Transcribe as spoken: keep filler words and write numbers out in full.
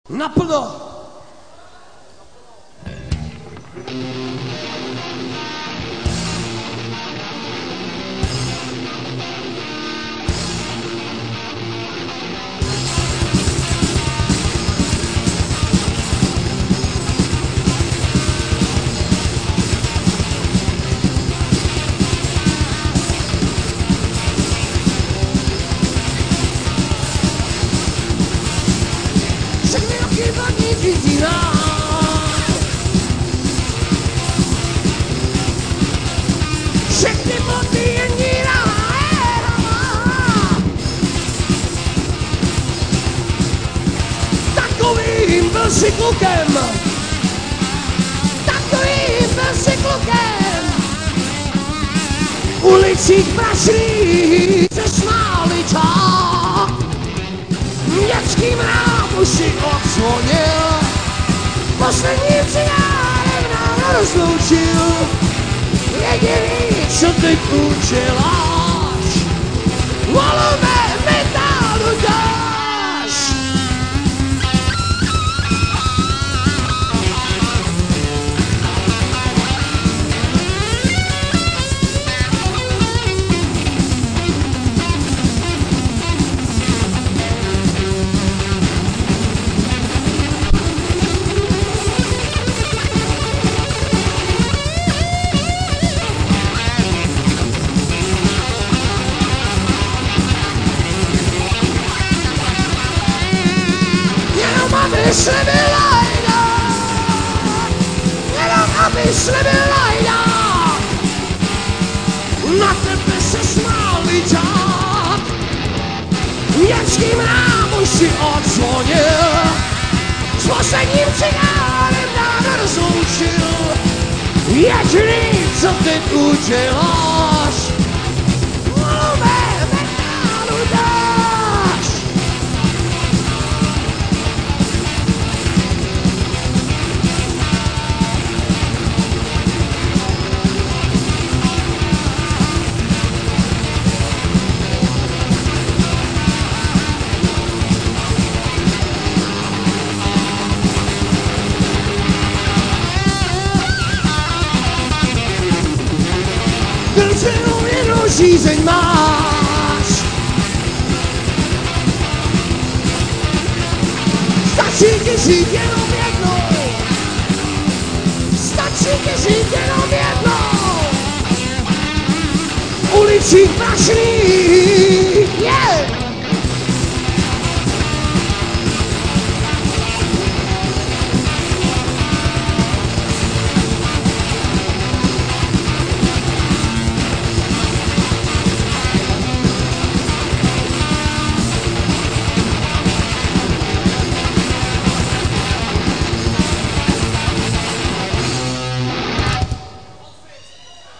Naplno. Všechny boty je nírá, takovým byl si klukem, takovým byl si klukem. V ulicích prašných se smáli čák, dětským rámu si odzvonil, posledním cigárem nám rozloučil. Jediný, co teď uděláš, volové metálu dáš. Abys nebyl lajda, jenom abys nebyl lajda, na tebe se smál lidák, dětským rámu si odzvonil, s posledním cigárem nám rozloučil. Jediný, co teď uděláš, volové metálu dáš. Jenom jednou žízeň máš, stačí ti žít jenom jednou, stačí ti žít jenom jednou, v ulicích prašných, yeah.